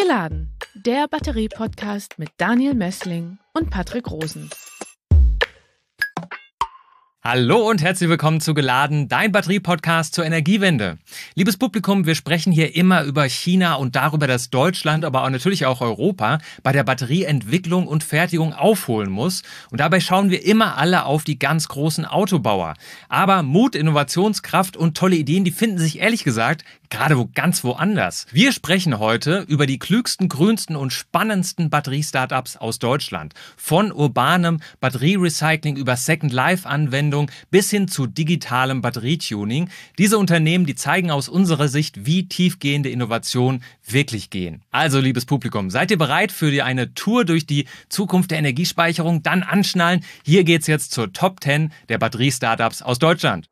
Geladen, der Batterie-Podcast mit Daniel Messling und Patrick Rosen. Hallo und herzlich willkommen zu Geladen, dein Batterie-Podcast zur Energiewende. Liebes Publikum, wir sprechen hier immer über China und darüber, dass Deutschland, aber auch natürlich auch Europa bei der Batterieentwicklung und Fertigung aufholen muss. Und dabei schauen wir immer alle auf die ganz großen Autobauer. Aber Mut, Innovationskraft und tolle Ideen, die finden sich ehrlich gesagt gerade ganz woanders. Wir sprechen heute über die klügsten, grünsten und spannendsten Batterie-Startups aus Deutschland. Von urbanem Batterierecycling über Second-Life-Anwendungen bis hin zu digitalem Batterietuning. Diese Unternehmen, die zeigen aus unserer Sicht, wie tiefgehende Innovationen wirklich gehen. Also, liebes Publikum, seid ihr bereit für eine Tour durch die Zukunft der Energiespeicherung? Dann anschnallen. Hier geht's jetzt zur Top 10 der Batterie-Startups aus Deutschland.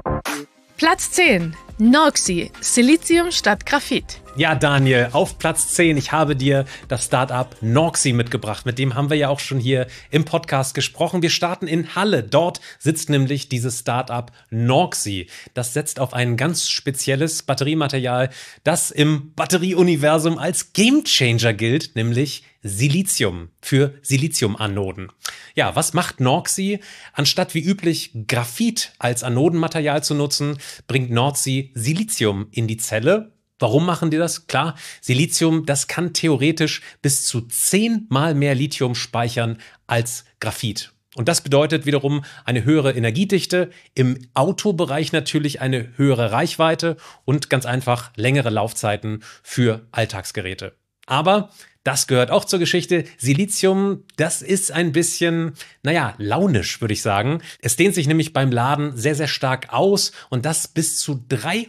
Platz 10. Norxy, Silizium statt Graphit. Ja, Daniel, auf Platz 10, ich habe dir das Startup Norxy mitgebracht. Mit dem haben wir ja auch schon hier im Podcast gesprochen. Wir starten in Halle. Dort sitzt nämlich dieses Startup Norxy. Das setzt auf ein ganz spezielles Batteriematerial, das im Batterieuniversum als Gamechanger gilt, nämlich Silizium für Siliziumanoden. Ja, was macht Norxy? Anstatt wie üblich Graphit als Anodenmaterial zu nutzen, bringt Norxy Silizium in die Zelle. Warum machen die das? Klar, Silizium, das kann theoretisch bis zu 10-mal mehr Lithium speichern als Graphit. Und das bedeutet wiederum eine höhere Energiedichte, im Autobereich natürlich eine höhere Reichweite und ganz einfach längere Laufzeiten für Alltagsgeräte. Aber das gehört auch zur Geschichte. Silizium, das ist ein bisschen, launisch, würde ich sagen. Es dehnt sich nämlich beim Laden sehr, sehr stark aus und das bis zu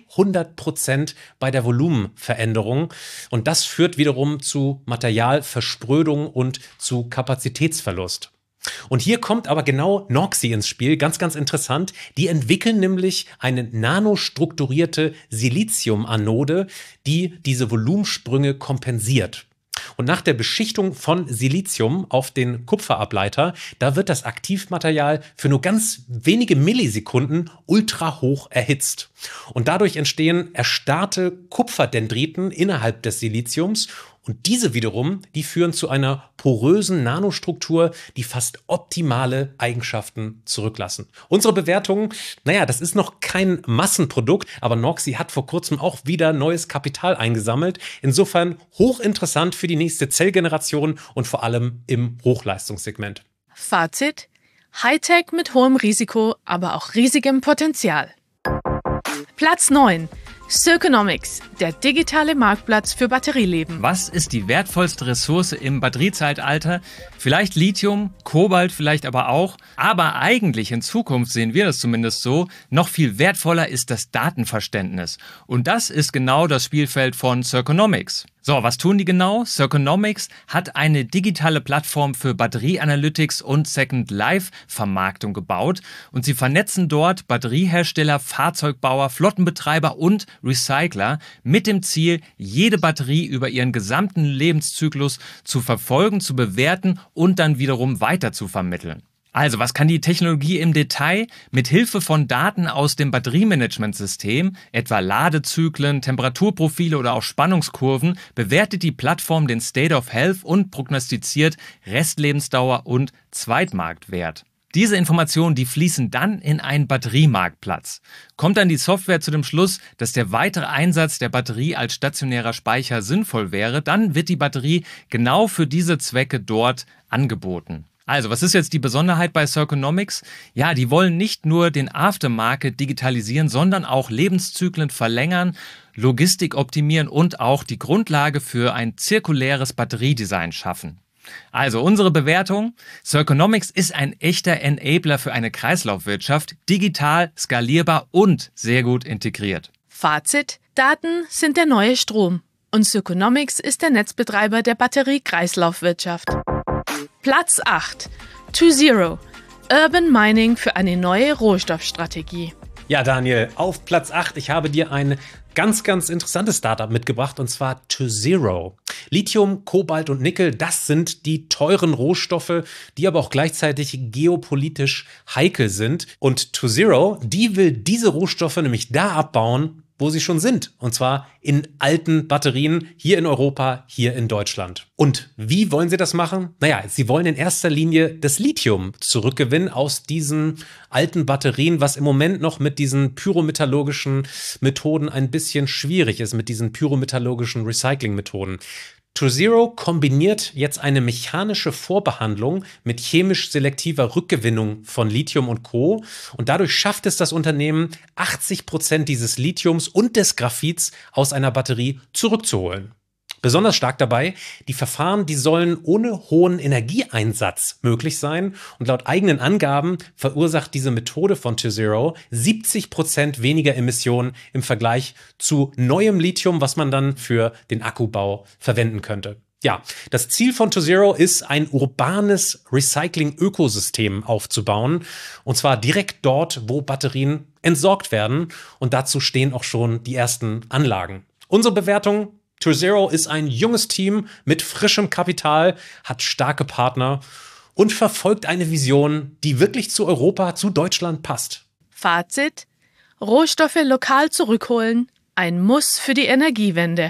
300% bei der Volumenveränderung. Und das führt wiederum zu Materialversprödung und zu Kapazitätsverlust. Und hier kommt aber genau Norxy ins Spiel, ganz, ganz interessant. Die entwickeln nämlich eine nanostrukturierte Siliziumanode, die diese Volumensprünge kompensiert. Und nach der Beschichtung von Silizium auf den Kupferableiter, da wird das Aktivmaterial für nur ganz wenige Millisekunden ultrahoch erhitzt. Und dadurch entstehen erstarrte Kupferdendriten innerhalb des Siliziums. Und diese wiederum, die führen zu einer porösen Nanostruktur, die fast optimale Eigenschaften zurücklassen. Unsere Bewertung, das ist noch kein Massenprodukt, aber Norxy hat vor kurzem auch wieder neues Kapital eingesammelt. Insofern hochinteressant für die nächste Zellgeneration und vor allem im Hochleistungssegment. Fazit: Hightech mit hohem Risiko, aber auch riesigem Potenzial. Platz 9. Circonomics, der digitale Marktplatz für Batterieleben. Was ist die wertvollste Ressource im Batteriezeitalter? Vielleicht Lithium, Kobalt vielleicht aber auch. Aber eigentlich in Zukunft sehen wir das zumindest so, noch viel wertvoller ist das Datenverständnis. Und das ist genau das Spielfeld von Circonomics. So, was tun die genau? Circonomics hat eine digitale Plattform für Batterieanalytics und Second-Life-Vermarktung gebaut und sie vernetzen dort Batteriehersteller, Fahrzeugbauer, Flottenbetreiber und Recycler mit dem Ziel, jede Batterie über ihren gesamten Lebenszyklus zu verfolgen, zu bewerten und dann wiederum weiter zu vermitteln. Also, was kann die Technologie im Detail? Mit Hilfe von Daten aus dem Batteriemanagementsystem, etwa Ladezyklen, Temperaturprofile oder auch Spannungskurven, bewertet die Plattform den State of Health und prognostiziert Restlebensdauer und Zweitmarktwert. Diese Informationen, die fließen dann in einen Batteriemarktplatz. Kommt dann die Software zu dem Schluss, dass der weitere Einsatz der Batterie als stationärer Speicher sinnvoll wäre, dann wird die Batterie genau für diese Zwecke dort angeboten. Also, was ist jetzt die Besonderheit bei Circonomics? Ja, die wollen nicht nur den Aftermarket digitalisieren, sondern auch Lebenszyklen verlängern, Logistik optimieren und auch die Grundlage für ein zirkuläres Batteriedesign schaffen. Also unsere Bewertung: Circonomics ist ein echter Enabler für eine Kreislaufwirtschaft, digital, skalierbar und sehr gut integriert. Fazit: Daten sind der neue Strom und Circonomics ist der Netzbetreiber der Batterie-Kreislaufwirtschaft. Platz 8. ToZero, Urban Mining für eine neue Rohstoffstrategie. Ja, Daniel, auf Platz 8, ich habe dir ein ganz, ganz interessantes Startup mitgebracht und zwar ToZero. Lithium, Kobalt und Nickel, das sind die teuren Rohstoffe, die aber auch gleichzeitig geopolitisch heikel sind. Und ToZero, die will diese Rohstoffe nämlich da abbauen, wo sie schon sind. Und zwar in alten Batterien hier in Europa, hier in Deutschland. Und wie wollen sie das machen? Naja, sie wollen in erster Linie das Lithium zurückgewinnen aus diesen alten Batterien, was im Moment noch mit diesen pyrometallurgischen Methoden ein bisschen schwierig ist, mit diesen pyrometallurgischen Recycling-Methoden. ToZero kombiniert jetzt eine mechanische Vorbehandlung mit chemisch selektiver Rückgewinnung von Lithium und Co. Und dadurch schafft es das Unternehmen, 80% dieses Lithiums und des Graphits aus einer Batterie zurückzuholen. Besonders stark dabei, die Verfahren, die sollen ohne hohen Energieeinsatz möglich sein. Und laut eigenen Angaben verursacht diese Methode von ToZero 70% weniger Emissionen im Vergleich zu neuem Lithium, was man dann für den Akkubau verwenden könnte. Ja, das Ziel von ToZero ist, ein urbanes Recycling-Ökosystem aufzubauen. Und zwar direkt dort, wo Batterien entsorgt werden. Und dazu stehen auch schon die ersten Anlagen. Unsere Bewertung: ToZero ist ein junges Team mit frischem Kapital, hat starke Partner und verfolgt eine Vision, die wirklich zu Europa, zu Deutschland passt. Fazit: Rohstoffe lokal zurückholen, ein Muss für die Energiewende.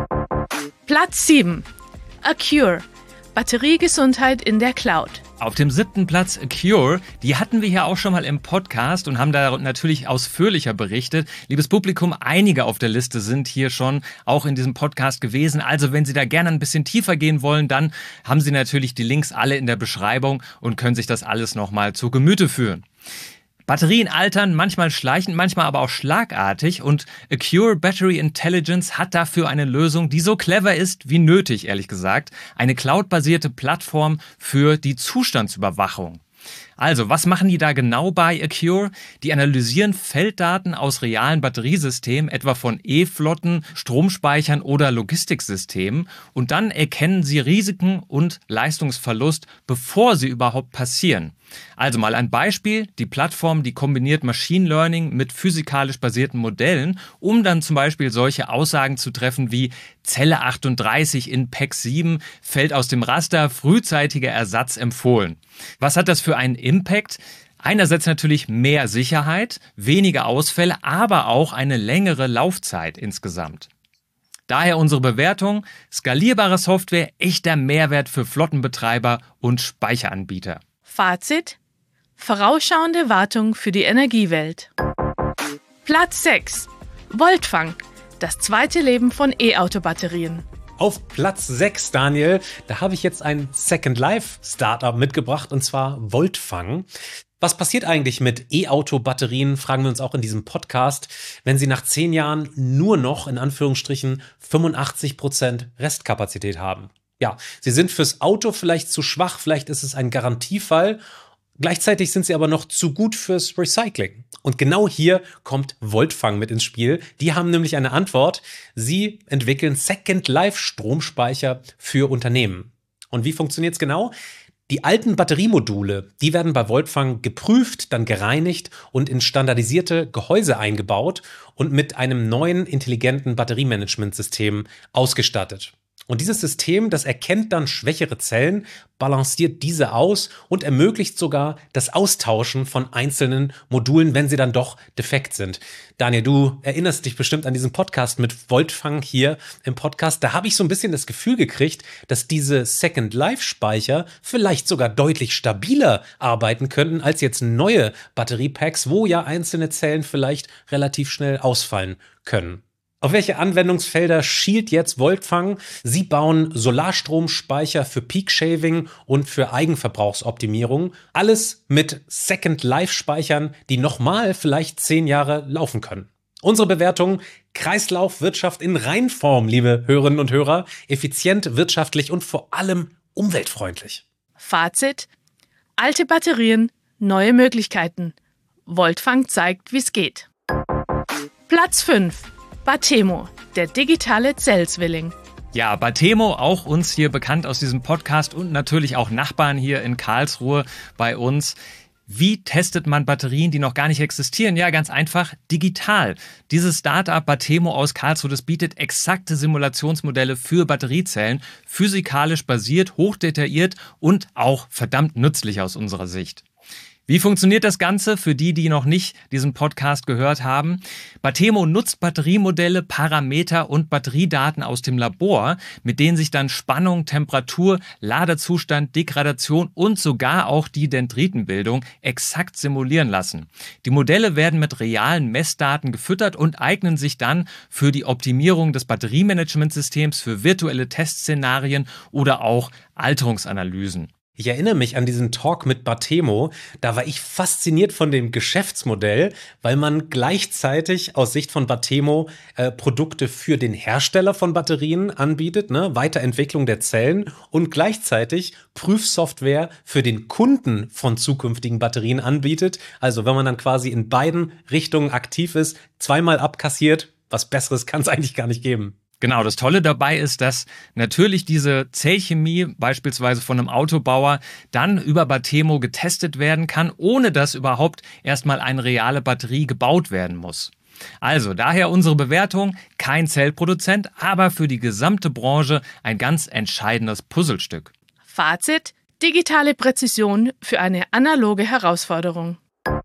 Platz 7. Acure. Batteriegesundheit in der Cloud. Auf dem 7. Platz Acure, die hatten wir hier auch schon mal im Podcast und haben da natürlich ausführlicher berichtet. Liebes Publikum, einige auf der Liste sind hier schon auch in diesem Podcast gewesen. Also wenn Sie da gerne ein bisschen tiefer gehen wollen, dann haben Sie natürlich die Links alle in der Beschreibung und können sich das alles nochmal zu Gemüte führen. Batterien altern, manchmal schleichend, manchmal aber auch schlagartig, und Acure Battery Intelligence hat dafür eine Lösung, die so clever ist wie nötig, ehrlich gesagt. Eine cloudbasierte Plattform für die Zustandsüberwachung. Also, was machen die da genau bei Acure? Die analysieren Felddaten aus realen Batteriesystemen, etwa von E-Flotten, Stromspeichern oder Logistiksystemen, und dann erkennen sie Risiken und Leistungsverlust, bevor sie überhaupt passieren. Also mal ein Beispiel: Die Plattform, die kombiniert Machine Learning mit physikalisch basierten Modellen, um dann zum Beispiel solche Aussagen zu treffen wie Zelle 38 in PEC 7 fällt aus dem Raster, frühzeitiger Ersatz empfohlen. Was hat das für einen Impact? Einerseits natürlich mehr Sicherheit, weniger Ausfälle, aber auch eine längere Laufzeit insgesamt. Daher unsere Bewertung: skalierbare Software, echter Mehrwert für Flottenbetreiber und Speicheranbieter. Fazit: vorausschauende Wartung für die Energiewelt. Platz 6. Voltfang. Das zweite Leben von E-Auto-Batterien. Auf Platz 6, Daniel, da habe ich jetzt ein Second Life Startup mitgebracht, und zwar Voltfang. Was passiert eigentlich mit E-Auto-Batterien, fragen wir uns auch in diesem Podcast, wenn sie nach 10 Jahren nur noch, in Anführungsstrichen, 85% Restkapazität haben? Ja, sie sind fürs Auto vielleicht zu schwach, vielleicht ist es ein Garantiefall. Gleichzeitig sind sie aber noch zu gut fürs Recycling. Und genau hier kommt Voltfang mit ins Spiel. Die haben nämlich eine Antwort. Sie entwickeln Second-Life-Stromspeicher für Unternehmen. Und wie funktioniert es genau? Die alten Batteriemodule, die werden bei Voltfang geprüft, dann gereinigt und in standardisierte Gehäuse eingebaut und mit einem neuen intelligenten Batteriemanagementsystem ausgestattet. Und dieses System, das erkennt dann schwächere Zellen, balanciert diese aus und ermöglicht sogar das Austauschen von einzelnen Modulen, wenn sie dann doch defekt sind. Daniel, du erinnerst dich bestimmt an diesen Podcast mit Voltfang hier im Podcast. Da habe ich so ein bisschen das Gefühl gekriegt, dass diese Second-Life-Speicher vielleicht sogar deutlich stabiler arbeiten könnten als jetzt neue Batteriepacks, wo ja einzelne Zellen vielleicht relativ schnell ausfallen können. Auf welche Anwendungsfelder schielt jetzt Voltfang? Sie bauen Solarstromspeicher für Peak-Shaving und für Eigenverbrauchsoptimierung. Alles mit Second-Life-Speichern, die nochmal vielleicht 10 Jahre laufen können. Unsere Bewertung: Kreislaufwirtschaft in Reinform, liebe Hörerinnen und Hörer. Effizient, wirtschaftlich und vor allem umweltfreundlich. Fazit: alte Batterien, neue Möglichkeiten. Voltfang zeigt, wie es geht. Platz 5. Batemo, der digitale Zellzwilling. Ja, Batemo, auch uns hier bekannt aus diesem Podcast und natürlich auch Nachbarn hier in Karlsruhe bei uns. Wie testet man Batterien, die noch gar nicht existieren? Ja, ganz einfach, digital. Dieses Startup Batemo aus Karlsruhe, das bietet exakte Simulationsmodelle für Batteriezellen, physikalisch basiert, hochdetailliert und auch verdammt nützlich aus unserer Sicht. Wie funktioniert das Ganze für die, die noch nicht diesen Podcast gehört haben? Batemo nutzt Batteriemodelle, Parameter und Batteriedaten aus dem Labor, mit denen sich dann Spannung, Temperatur, Ladezustand, Degradation und sogar auch die Dendritenbildung exakt simulieren lassen. Die Modelle werden mit realen Messdaten gefüttert und eignen sich dann für die Optimierung des Batteriemanagementsystems, für virtuelle Testszenarien oder auch Alterungsanalysen. Ich erinnere mich an diesen Talk mit Batemo, da war ich fasziniert von dem Geschäftsmodell, weil man gleichzeitig aus Sicht von Batemo Produkte für den Hersteller von Batterien anbietet, ne? Weiterentwicklung der Zellen und gleichzeitig Prüfsoftware für den Kunden von zukünftigen Batterien anbietet. Also wenn man dann quasi in beiden Richtungen aktiv ist, zweimal abkassiert, was Besseres kann es eigentlich gar nicht geben. Genau, das Tolle dabei ist, dass natürlich diese Zellchemie beispielsweise von einem Autobauer dann über Batemo getestet werden kann, ohne dass überhaupt erstmal eine reale Batterie gebaut werden muss. Also daher unsere Bewertung, kein Zellproduzent, aber für die gesamte Branche ein ganz entscheidendes Puzzlestück. Fazit: digitale Präzision für eine analoge Herausforderung.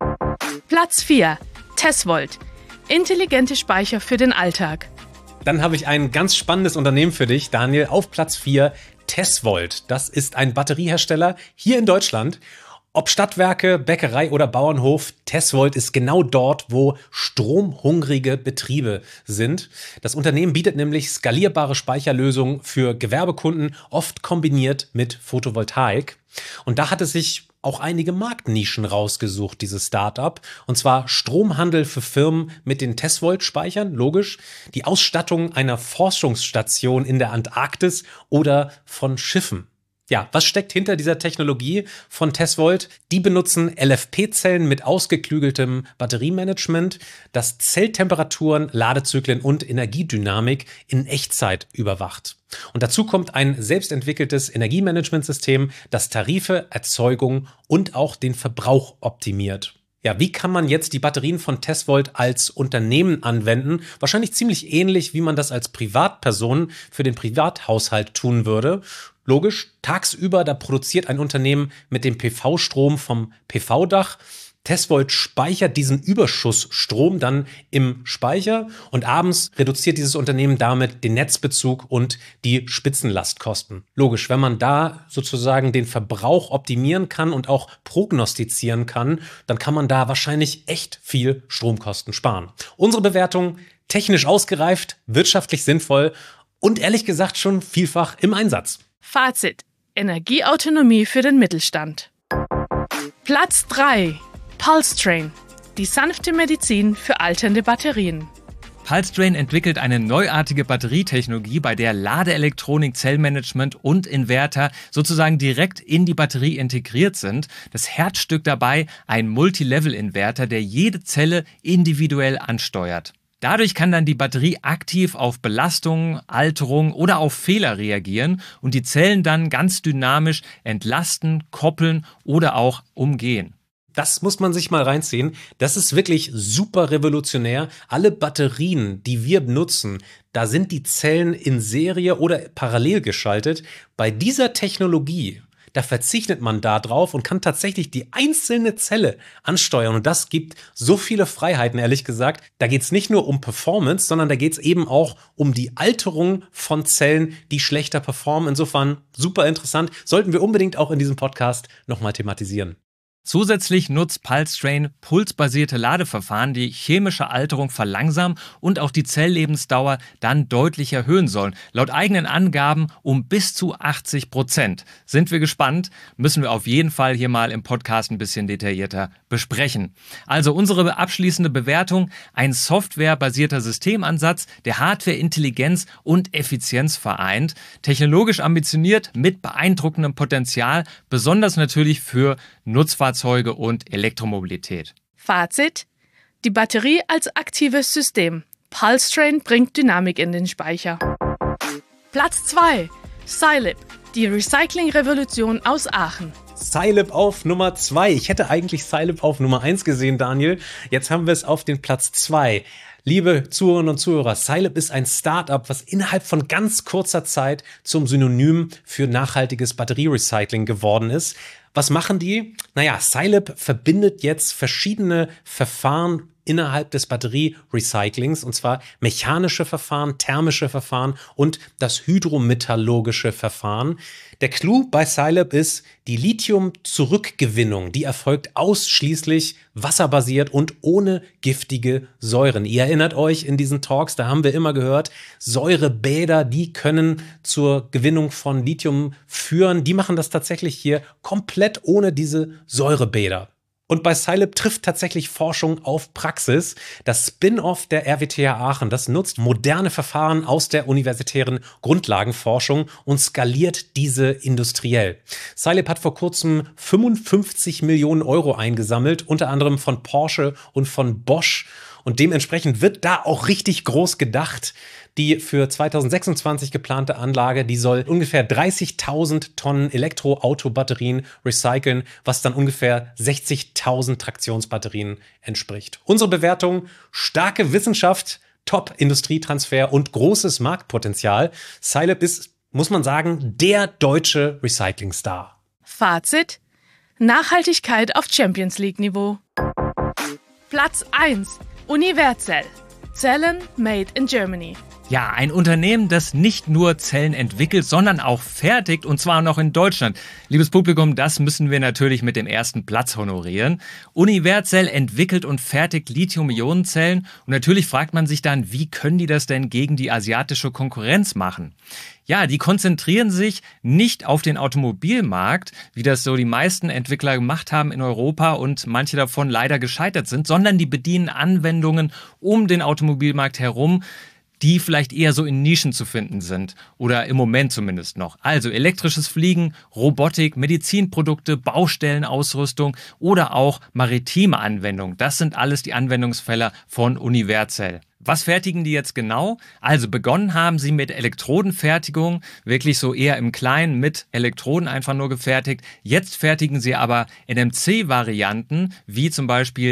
Platz 4. Tesvolt. Intelligente Speicher für den Alltag. Dann habe ich ein ganz spannendes Unternehmen für dich, Daniel. Auf Platz 4, Tesvolt. Das ist ein Batteriehersteller hier in Deutschland. Ob Stadtwerke, Bäckerei oder Bauernhof, Tesvolt ist genau dort, wo stromhungrige Betriebe sind. Das Unternehmen bietet nämlich skalierbare Speicherlösungen für Gewerbekunden, oft kombiniert mit Photovoltaik. Und da hat es sich auch einige Marktnischen rausgesucht, dieses Startup. Und zwar Stromhandel für Firmen mit den Tesvolt-Speichern, logisch. Die Ausstattung einer Forschungsstation in der Antarktis oder von Schiffen. Ja, was steckt hinter dieser Technologie von Tesvolt? Die benutzen LFP-Zellen mit ausgeklügeltem Batteriemanagement, das Zelltemperaturen, Ladezyklen und Energiedynamik in Echtzeit überwacht. Und dazu kommt ein selbstentwickeltes Energiemanagementsystem, das Tarife, Erzeugung und auch den Verbrauch optimiert. Ja, wie kann man jetzt die Batterien von Tesvolt als Unternehmen anwenden? Wahrscheinlich ziemlich ähnlich, wie man das als Privatperson für den Privathaushalt tun würde. Logisch, tagsüber, da produziert ein Unternehmen mit dem PV-Strom vom PV-Dach. Tesvolt speichert diesen Überschussstrom dann im Speicher und abends reduziert dieses Unternehmen damit den Netzbezug und die Spitzenlastkosten. Logisch, wenn man da sozusagen den Verbrauch optimieren kann und auch prognostizieren kann, dann kann man da wahrscheinlich echt viel Stromkosten sparen. Unsere Bewertung: technisch ausgereift, wirtschaftlich sinnvoll und ehrlich gesagt schon vielfach im Einsatz. Fazit: Energieautonomie für den Mittelstand. Platz 3. Pulsetrain. Die sanfte Medizin für alternde Batterien. Pulsetrain entwickelt eine neuartige Batterietechnologie, bei der Ladeelektronik, Zellmanagement und Inverter sozusagen direkt in die Batterie integriert sind. Das Herzstück dabei: ein Multilevel-Inverter, der jede Zelle individuell ansteuert. Dadurch kann dann die Batterie aktiv auf Belastungen, Alterungen oder auf Fehler reagieren und die Zellen dann ganz dynamisch entlasten, koppeln oder auch umgehen. Das muss man sich mal reinziehen. Das ist wirklich super revolutionär. Alle Batterien, die wir nutzen, da sind die Zellen in Serie oder parallel geschaltet. Bei dieser Technologie, da verzichtet man da drauf und kann tatsächlich die einzelne Zelle ansteuern. Und das gibt so viele Freiheiten, ehrlich gesagt. Da geht es nicht nur um Performance, sondern da geht es eben auch um die Alterung von Zellen, die schlechter performen. Insofern super interessant. Sollten wir unbedingt auch in diesem Podcast nochmal thematisieren. Zusätzlich nutzt Pulsetrain pulsbasierte Ladeverfahren, die chemische Alterung verlangsamen und auch die Zelllebensdauer dann deutlich erhöhen sollen. Laut eigenen Angaben um bis zu 80%. Sind wir gespannt? Müssen wir auf jeden Fall hier mal im Podcast ein bisschen detaillierter besprechen. Also unsere abschließende Bewertung: ein softwarebasierter Systemansatz, der Hardware, Intelligenz und Effizienz vereint. Technologisch ambitioniert mit beeindruckendem Potenzial, besonders natürlich für Nutzfahrzeuge und Elektromobilität. Fazit: die Batterie als aktives System. Pulsetrain bringt Dynamik in den Speicher. Platz 2. Scilib, die Recycling-Revolution aus Aachen. Scilib auf Nummer 2. Ich hätte eigentlich Scilib auf Nummer 1 gesehen, Daniel. Jetzt haben wir es auf den Platz 2. Liebe Zuhörerinnen und Zuhörer, Scilib ist ein Startup, was innerhalb von ganz kurzer Zeit zum Synonym für nachhaltiges Batterierecycling geworden ist. Was machen die? Naja, Scilab verbindet jetzt verschiedene Verfahren innerhalb des Batterierecyclings, und zwar mechanische Verfahren, thermische Verfahren und das hydrometallurgische Verfahren. Der Clou bei Scilab ist, die Lithium-Zurückgewinnung, die erfolgt ausschließlich wasserbasiert und ohne giftige Säuren. Ihr erinnert euch in diesen Talks, da haben wir immer gehört, Säurebäder, die können zur Gewinnung von Lithium führen. Die machen das tatsächlich hier komplett ohne diese Säurebäder. Und bei Scilab trifft tatsächlich Forschung auf Praxis. Das Spin-off der RWTH Aachen, das nutzt moderne Verfahren aus der universitären Grundlagenforschung und skaliert diese industriell. Scilab hat vor kurzem 55 Millionen Euro eingesammelt, unter anderem von Porsche und von Bosch. Und dementsprechend wird da auch richtig groß gedacht. Die für 2026 geplante Anlage, die soll ungefähr 30.000 Tonnen Elektroautobatterien recyceln, was dann ungefähr 60.000 Traktionsbatterien entspricht. Unsere Bewertung: starke Wissenschaft, Top-Industrietransfer und großes Marktpotenzial. Scilab ist, muss man sagen, der deutsche Recycling-Star. Fazit: Nachhaltigkeit auf Champions League-Niveau. Platz 1: Universell. Zellen made in Germany. Ja, ein Unternehmen, das nicht nur Zellen entwickelt, sondern auch fertigt, und zwar noch in Deutschland. Liebes Publikum, das müssen wir natürlich mit dem ersten Platz honorieren. Universell entwickelt und fertigt Lithium-Ionen-Zellen, und natürlich fragt man sich dann, wie können die das denn gegen die asiatische Konkurrenz machen? Ja, die konzentrieren sich nicht auf den Automobilmarkt, wie das so die meisten Entwickler gemacht haben in Europa und manche davon leider gescheitert sind, sondern die bedienen Anwendungen um den Automobilmarkt herum, die vielleicht eher so in Nischen zu finden sind oder im Moment zumindest noch. Also elektrisches Fliegen, Robotik, Medizinprodukte, Baustellenausrüstung oder auch maritime Anwendungen. Das sind alles die Anwendungsfälle von Universell. Was fertigen die jetzt genau? Also begonnen haben sie mit Elektrodenfertigung, wirklich so eher im Kleinen mit Elektroden einfach nur gefertigt. Jetzt fertigen sie aber NMC-Varianten, wie zum Beispiel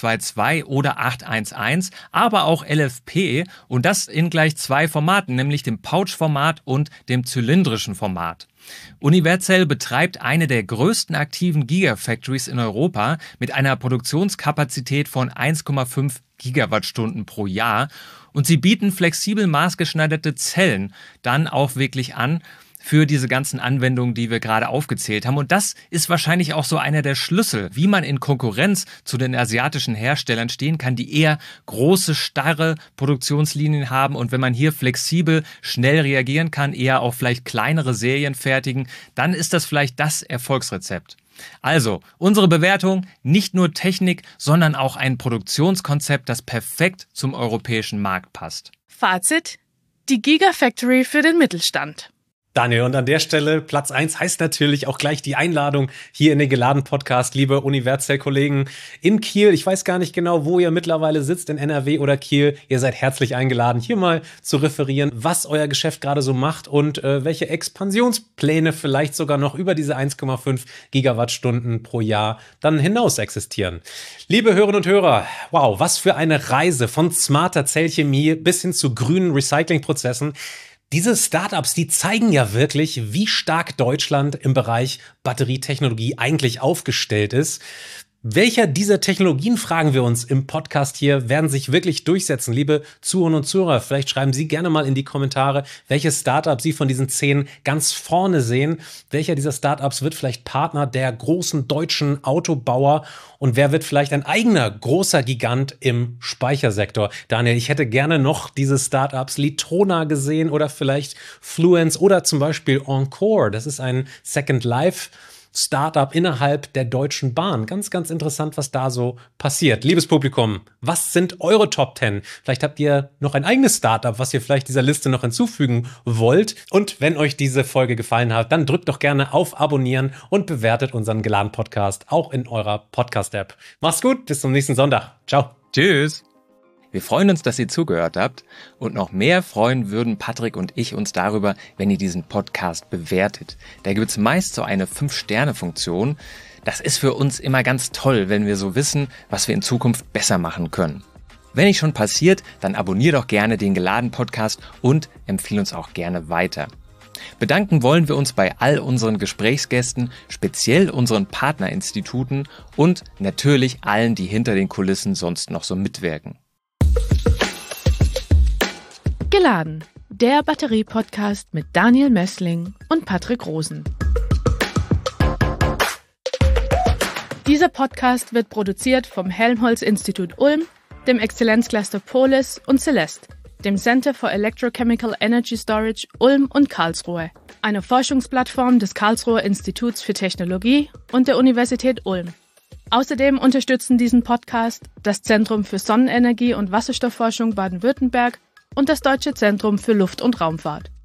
622 oder 811, aber auch LFP, und das in gleich 2 Formaten, nämlich dem Pouch-Format und dem zylindrischen Format. Universell betreibt eine der größten aktiven Gigafactories in Europa mit einer Produktionskapazität von 1,5 Gigawattstunden pro Jahr, und sie bieten flexibel maßgeschneiderte Zellen dann auch wirklich an für diese ganzen Anwendungen, die wir gerade aufgezählt haben. Und das ist wahrscheinlich auch so einer der Schlüssel, wie man in Konkurrenz zu den asiatischen Herstellern stehen kann, die eher große, starre Produktionslinien haben. Und wenn man hier flexibel, schnell reagieren kann, eher auch vielleicht kleinere Serien fertigen, dann ist das vielleicht das Erfolgsrezept. Also, unsere Bewertung: nicht nur Technik, sondern auch ein Produktionskonzept, das perfekt zum europäischen Markt passt. Fazit: die Gigafactory für den Mittelstand. Daniel, und an der Stelle Platz 1 heißt natürlich auch gleich die Einladung hier in den Geladen-Podcast, liebe Universell-Kollegen in Kiel. Ich weiß gar nicht genau, wo ihr mittlerweile sitzt, in NRW oder Kiel. Ihr seid herzlich eingeladen, hier mal zu referieren, was euer Geschäft gerade so macht und welche Expansionspläne vielleicht sogar noch über diese 1,5 Gigawattstunden pro Jahr dann hinaus existieren. Liebe Hörerinnen und Hörer, wow, was für eine Reise von smarter Zellchemie bis hin zu grünen Recyclingprozessen. Diese Startups, die zeigen ja wirklich, wie stark Deutschland im Bereich Batterietechnologie eigentlich aufgestellt ist. Welcher dieser Technologien, fragen wir uns im Podcast hier, werden sich wirklich durchsetzen? Liebe Zuhörerinnen und Zuhörer, vielleicht schreiben Sie gerne mal in die Kommentare, welche Startups Sie von diesen 10 ganz vorne sehen. Welcher dieser Startups wird vielleicht Partner der großen deutschen Autobauer? Und wer wird vielleicht ein eigener großer Gigant im Speichersektor? Daniel, ich hätte gerne noch diese Startups Litrona gesehen oder vielleicht Fluence oder zum Beispiel Encore. Das ist ein Second Life Startup innerhalb der Deutschen Bahn. Ganz, ganz interessant, was da so passiert. Liebes Publikum, was sind eure Top 10? Vielleicht habt ihr noch ein eigenes Startup, was ihr vielleicht dieser Liste noch hinzufügen wollt. Und wenn euch diese Folge gefallen hat, dann drückt doch gerne auf Abonnieren und bewertet unseren Geladen-Podcast auch in eurer Podcast-App. Macht's gut, bis zum nächsten Sonntag. Ciao. Tschüss. Wir freuen uns, dass ihr zugehört habt, und noch mehr freuen würden Patrick und ich uns darüber, wenn ihr diesen Podcast bewertet. Da gibt es meist so eine 5-Sterne-Funktion. Das ist für uns immer ganz toll, wenn wir so wissen, was wir in Zukunft besser machen können. Wenn nicht schon passiert, dann abonnier doch gerne den Geladen-Podcast und empfehle uns auch gerne weiter. Bedanken wollen wir uns bei all unseren Gesprächsgästen, speziell unseren Partnerinstituten und natürlich allen, die hinter den Kulissen sonst noch so mitwirken. Geladen, der Batterie-Podcast mit Daniel Messling und Patrick Rosen. Dieser Podcast wird produziert vom Helmholtz-Institut Ulm, dem Exzellenzcluster Polis und Celeste, dem Center for Electrochemical Energy Storage Ulm und Karlsruhe, einer Forschungsplattform des Karlsruher Instituts für Technologie und der Universität Ulm. Außerdem unterstützen diesen Podcast das Zentrum für Sonnenenergie und Wasserstoffforschung Baden-Württemberg und das Deutsche Zentrum für Luft- und Raumfahrt.